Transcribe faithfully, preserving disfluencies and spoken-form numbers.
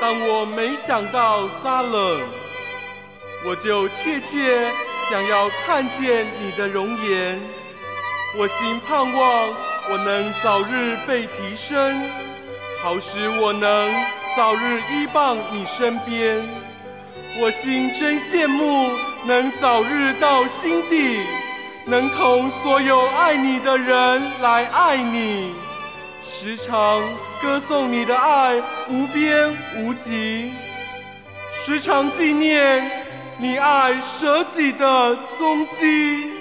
当我没想到撒冷，我就切切想要看见你的容颜。我心盼望我能早日被提升，好使我能早日依傍你身边。我心真羡慕能早日到心底，能同所有爱你的人来爱你，时常歌颂你的爱无边无极，时常纪念你爱舍己的踪迹。